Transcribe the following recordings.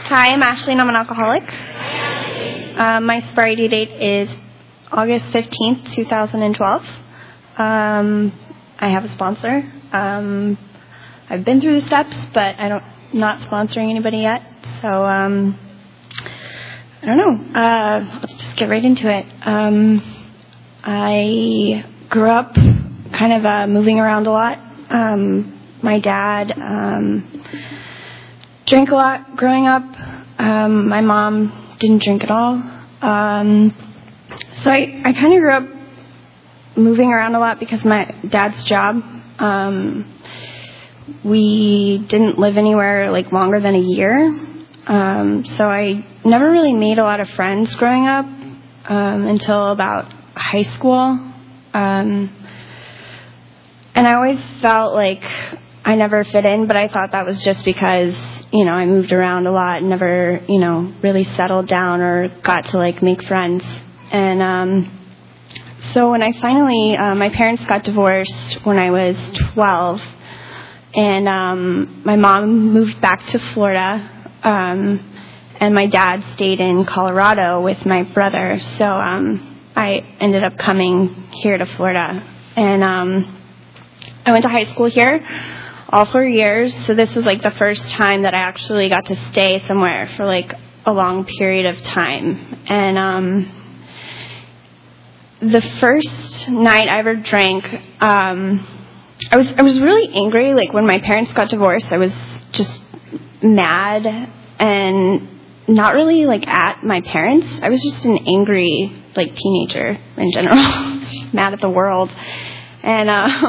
Hi, I'm Ashley and I'm an alcoholic. My sobriety date is August 15th, 2012. I have a sponsor. I've been through the steps, but not sponsoring anybody yet. So, I don't know. Let's just get right into it. I grew up kind of moving around a lot. My dad drank a lot growing up. My mom didn't drink at all. So I kind of grew up moving around a lot because my dad's job. We didn't live anywhere like longer than a year. So I never really made a lot of friends growing up until about high school. And I always felt like I never fit in, but I thought that was just because, I moved around a lot and never, really settled down or got to like make friends. And so when I finally, my parents got divorced when I was 12, and my mom moved back to Florida, and my dad stayed in Colorado with my brother. So I ended up coming here to Florida, and I went to high school here all 4 years. So this was like the first time that I actually got to stay somewhere for like a long period of time. And the first night I ever drank, I was really angry. Like when my parents got divorced, I was just mad and not really like at my parents. I was just an angry like teenager in general, just mad at the world. And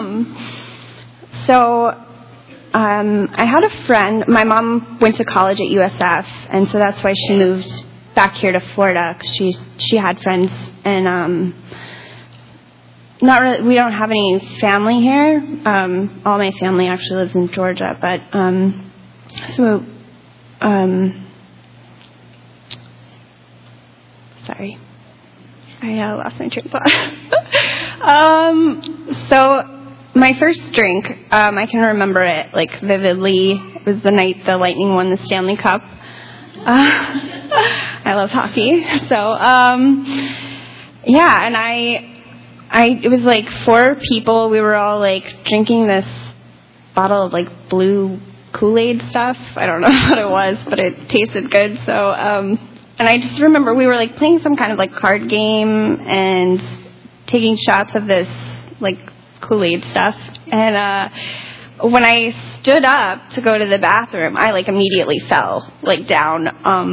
so I had a friend. My mom went to college at USF, and so that's why she moved back here to Florida, because she had friends. And not really, we don't have any family here. All my family actually lives in Georgia, but sorry, I lost my train of thought. So my first drink, I can remember it like vividly. It was the night the Lightning won the Stanley Cup. I love hockey, so yeah, and it was like 4 people. We were all like drinking this bottle of like blue Kool-Aid stuff. I don't know what it was, but it tasted good. So, and I just remember we were like playing some kind of like card game and taking shots of this like Kool-Aid stuff. And when I stood up to go to the bathroom, I like immediately fell like down.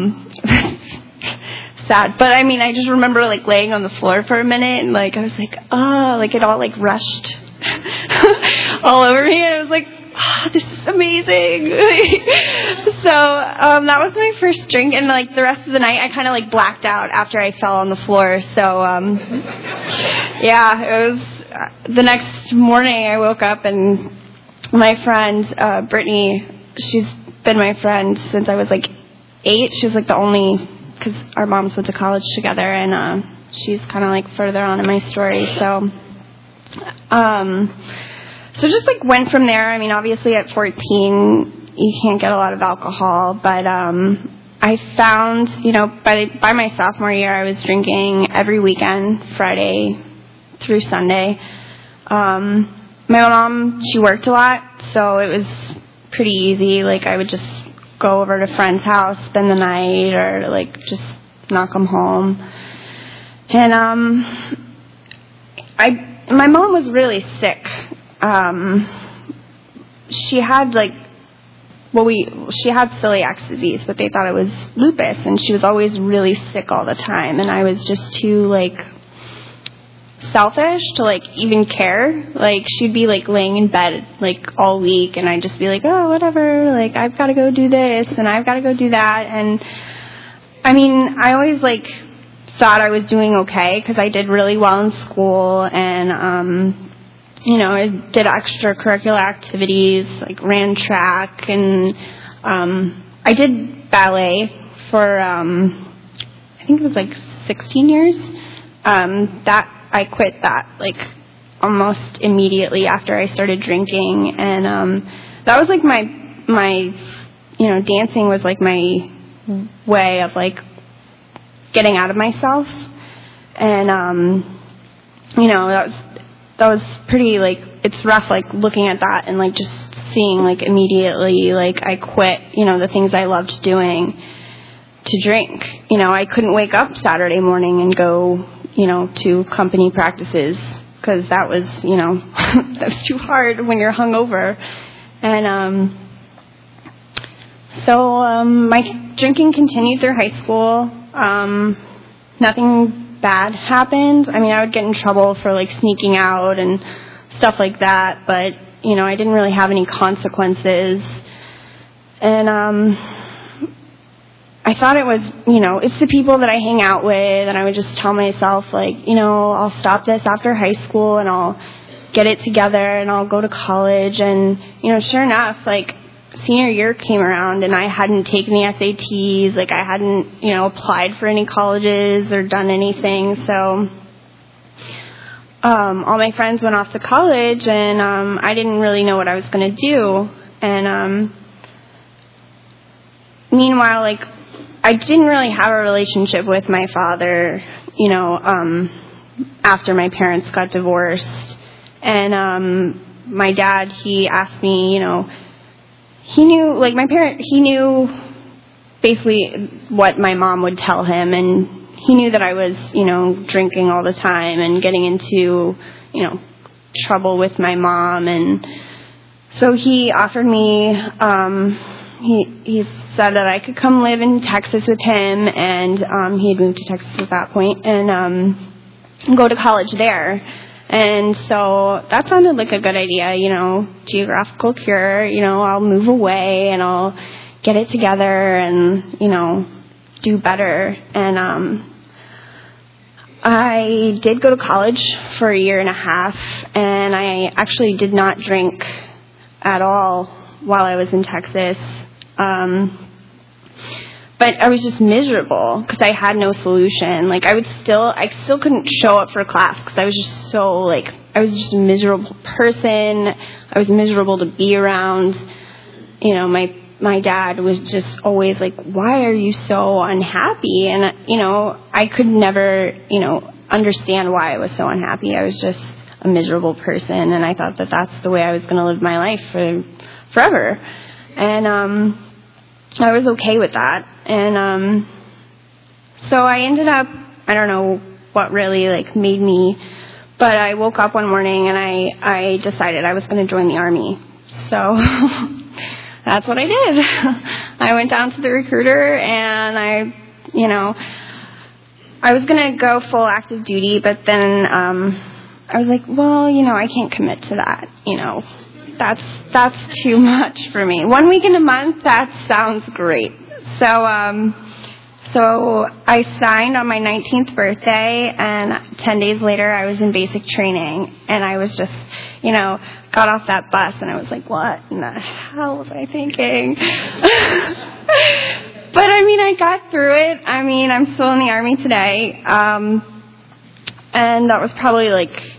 Sad, but I mean, I just remember like laying on the floor for a minute, and like I was like, oh, like it all like rushed all over me, and I was like, oh, this is amazing. So that was my first drink, and like the rest of the night, I kind of like blacked out after I fell on the floor. So yeah, it was the next morning. I woke up, and my friend Brittany, she's been my friend since I was like 8. She was like the only. Because our moms went to college together, and she's kind of like further on in my story. So just like went from there. I mean, obviously at 14, you can't get a lot of alcohol, but I found, by my sophomore year, I was drinking every weekend, Friday through Sunday. My mom, she worked a lot, so it was pretty easy. Like I would just go over to a friend's house, spend the night, or like just knock them home. And my mom was really sick. She had like, she had celiac disease, but they thought it was lupus, and she was always really sick all the time. And I was just too like selfish to like even care. Like she'd be like laying in bed like all week, and I'd just be like, oh, whatever, like I've got to go do this and I've got to go do that. And I mean, I always like thought I was doing okay because I did really well in school, and I did extracurricular activities, like ran track, and I did ballet for I think it was like 16 years. That I quit that like almost immediately after I started drinking, and that was like my dancing was like my way of like getting out of myself. And that was pretty, like, it's rough, like, looking at that and like just seeing like immediately, like, I quit, the things I loved doing to drink. I couldn't wake up Saturday morning and go, to company practices, because that was, that was too hard when you're hungover. And so my drinking continued through high school. Nothing bad happened. I mean, I would get in trouble for like sneaking out and stuff like that, but I didn't really have any consequences. And I thought it was, it's the people that I hang out with, and I would just tell myself, like, I'll stop this after high school and I'll get it together and I'll go to college. And, sure enough, like, senior year came around and I hadn't taken the SATs, like, I hadn't, applied for any colleges or done anything. So all my friends went off to college, and I didn't really know what I was going to do. And meanwhile, like, I didn't really have a relationship with my father, after my parents got divorced. And my dad, he asked me, he knew, like, he knew basically what my mom would tell him, and he knew that I was, drinking all the time and getting into, trouble with my mom. And so he offered me, he said that I could come live in Texas with him, and he had moved to Texas at that point, and go to college there. And so that sounded like a good idea, geographical cure, I'll move away and I'll get it together and, do better. And I did go to college for a year and a half, and I actually did not drink at all while I was in Texas. But I was just miserable because I had no solution. Like, I still couldn't show up for class because I was just so, like, I was just a miserable person. I was miserable to be around. My dad was just always like, why are you so unhappy? And, I could never, understand why I was so unhappy. I was just a miserable person, and I thought that that's the way I was going to live my life forever. And I was okay with that. And so I ended up, I don't know what really, like, made me, but I woke up one morning and I decided I was going to join the Army. So that's what I did. I went down to the recruiter, and I was going to go full active duty, but then I was like, well, I can't commit to that, That's too much for me. 1 week in a month, that sounds great. So I signed on my 19th birthday, and 10 days later I was in basic training, and I was just, got off that bus, and I was like, what in the hell was I thinking? But I got through it. I'm still in the Army today. And that was probably like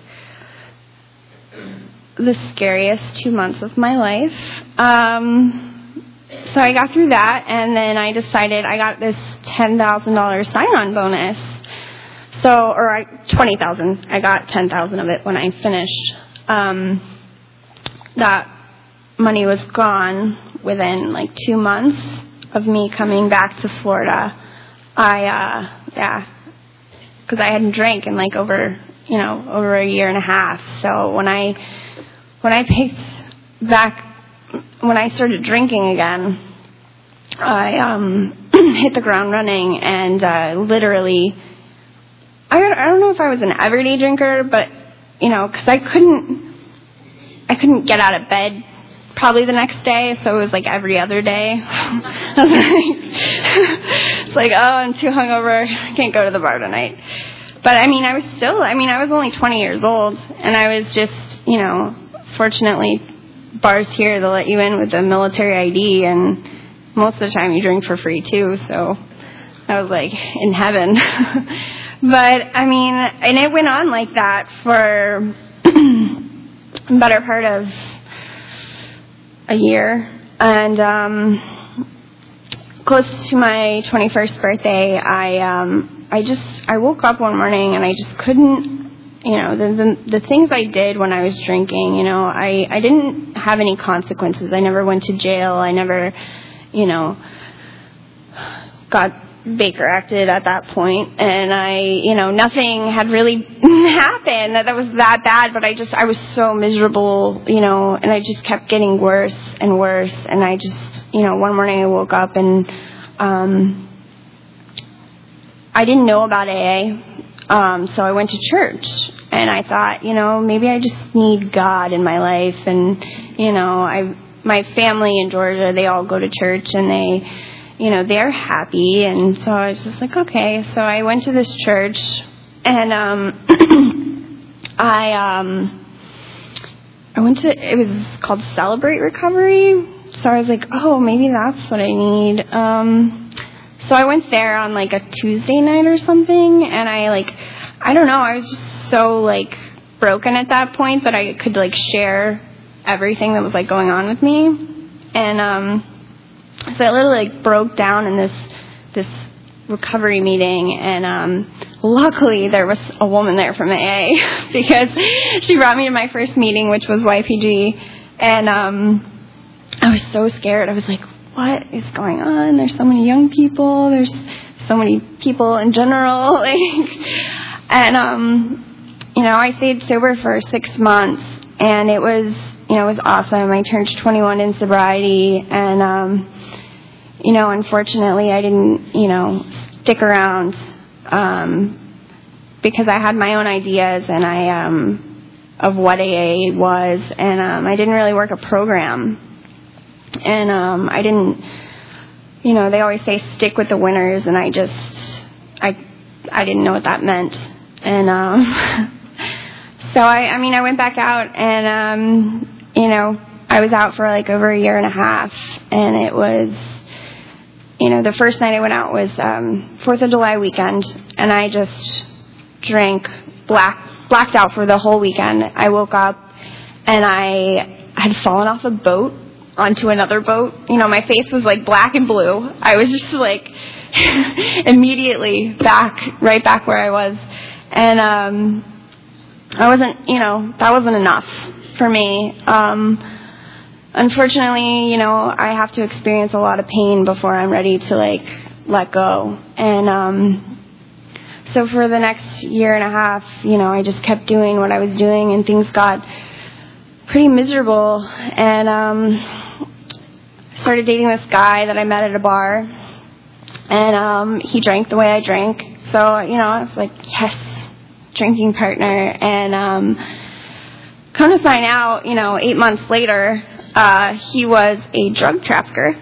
the scariest 2 months of my life. So I got through that, and then I decided I got this $10,000 sign-on bonus. Or $20,000. I got $10,000 of it when I finished. That money was gone within like 2 months of me coming back to Florida. Because I hadn't drank in like over a year and a half. So when I started drinking again, I hit the ground running, and literally, I don't know if I was an everyday drinker, but because I couldn't get out of bed probably the next day, so it was like every other day. It's like, oh, I'm too hungover, I can't go to the bar tonight. But I was only 20 years old, and I was just, fortunately, bars here, they'll let you in with a military ID, and most of the time you drink for free too, so I was like in heaven. But and it went on like that for the better part of a year, and close to my 21st birthday, I woke up one morning and I just couldn't, the things I did when I was drinking, I didn't have any consequences. I never went to jail. I never, got Baker acted at that point, and nothing had really happened that was that bad, but I was so miserable, and I just kept getting worse and worse, and I just, one morning I woke up and, I didn't know about AA, so I went to church, and I thought, maybe I just need God in my life, and, my family in Georgia, they all go to church, and they're happy, and so I was just like, okay. So I went to this church, and it was called Celebrate Recovery, so I was like, oh, maybe that's what I need. So I went there on, like, a Tuesday night or something, and I don't know, I was just so, broken at that point that I could, share everything that was, going on with me, and, so I literally broke down in this recovery meeting, and luckily there was a woman there from AA because she brought me to my first meeting, which was YPG, and I was so scared. I was like, what is going on? There's so many young people. There's so many people in general, and I stayed sober for 6 months, and it was awesome. I turned 21 in sobriety, and unfortunately I didn't, stick around, because I had my own ideas and of what AA was, and I didn't really work a program, and I didn't, they always say stick with the winners, and I didn't know what that meant, and so I went back out, and I was out for over a year and a half, and it was, the first night I went out was 4th of July weekend, and I just drank, blacked out for the whole weekend. I woke up, and I had fallen off a boat onto another boat. My face was black and blue. I was just immediately right back where I was, and I wasn't, that wasn't enough for me. Unfortunately, I have to experience a lot of pain before I'm ready to let go. And so for the next year and a half, I just kept doing what I was doing, and things got pretty miserable. And started dating this guy that I met at a bar, and he drank the way I drank. So I was like, yes, drinking partner. And come to find out, 8 months later, he was a drug trafficker.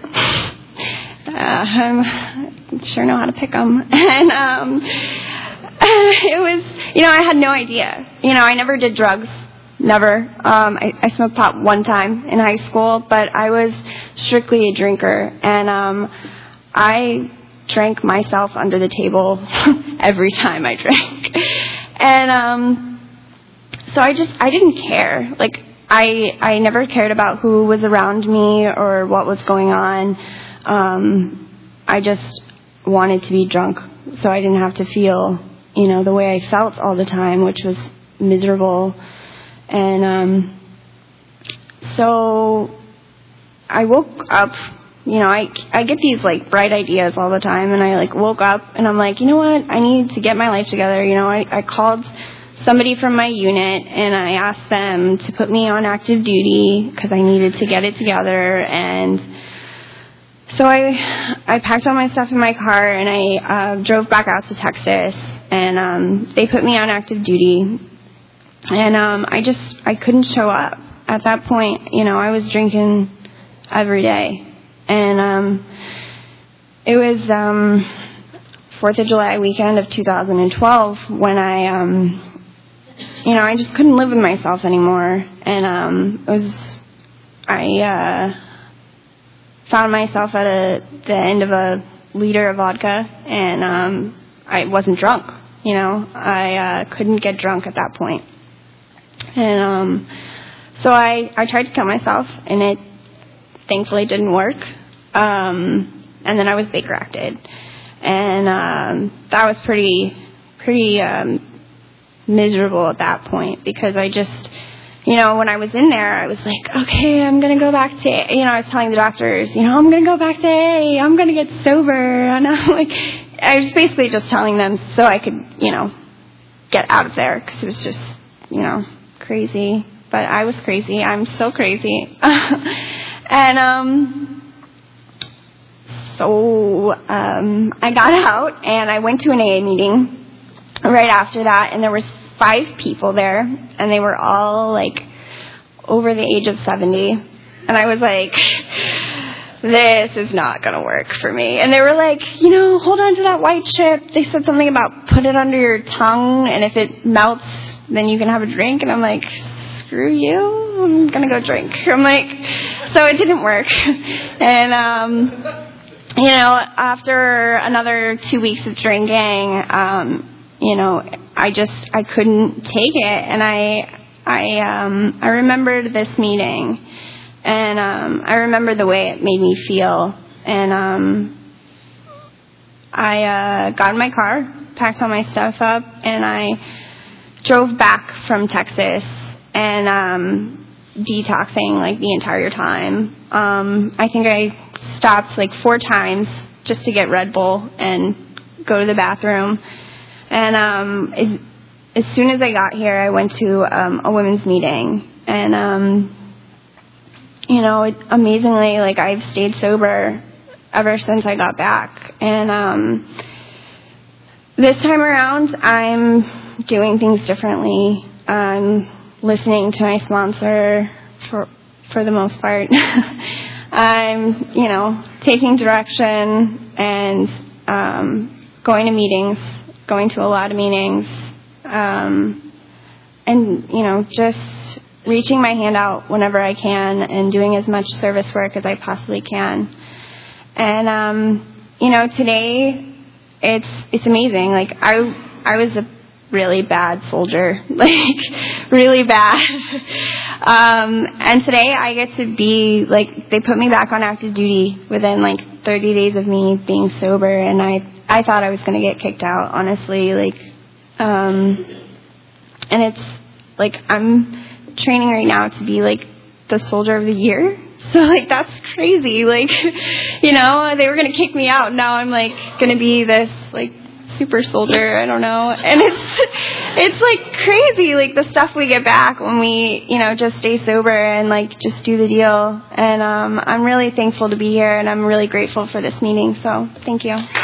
I sure know how to pick them. And it was, I had no idea. I never did drugs. Never. I smoked pot one time in high school, but I was strictly a drinker. And I drank myself under the table every time I drank. And so I didn't care. I never cared about who was around me or what was going on. I just wanted to be drunk so I didn't have to feel, the way I felt all the time, which was miserable. And so I woke up, I get these bright ideas all the time, and I woke up and I'm like, you know what? I need to get my life together. I called somebody from my unit, and I asked them to put me on active duty because I needed to get it together. And so I packed all my stuff in my car, and I drove back out to Texas, and they put me on active duty. And I couldn't show up. At that point, I was drinking every day. And it was 4th of July weekend of 2012 when I just couldn't live with myself anymore, and I found myself at the end of a liter of vodka, and I wasn't drunk. I couldn't get drunk at that point, and so I tried to kill myself, and it thankfully didn't work. and then I was Baker acted. And that was pretty miserable at that point, because I just, when I was in there, I was like, okay, I'm going to go back to, I was telling the doctors, I'm going to go back to AA, I'm going to get sober. And I was basically just telling them so I could, get out of there, because it was just, crazy. But I was crazy. I'm still crazy. And so I got out, and I went to an AA meeting right after that, and there was 5 people there, and they were all over the age of 70, and I was like, this is not going to work for me. And they were like, hold on to that white chip. They said something about put it under your tongue, and if it melts, then you can have a drink. And I'm like, screw you, I'm going to go drink. I'm like, so it didn't work. And after another 2 weeks of drinking, I couldn't take it, and I remembered this meeting, and I remember the way it made me feel, and I got in my car, packed all my stuff up, and I drove back from Texas, and detoxing the entire time. I think I stopped 4 times just to get Red Bull and go to the bathroom. And as soon as I got here, I went to a women's meeting, and amazingly, I've stayed sober ever since I got back. And this time around, I'm doing things differently. I'm listening to my sponsor for the most part. I'm taking direction and going to meetings. Going to a lot of meetings, and, just reaching my hand out whenever I can and doing as much service work as I possibly can. And, today it's amazing. I was a really bad soldier, really bad. And today I get to be, they put me back on active duty within 30 days of me being sober, and I thought I was going to get kicked out, honestly, and it's, I'm training right now to be, the soldier of the year, so, that's crazy, they were going to kick me out, and now I'm, going to be this, super soldier, I don't know, and it's crazy, the stuff we get back when we, just stay sober and, just do the deal, and I'm really thankful to be here, and I'm really grateful for this meeting, so, thank you.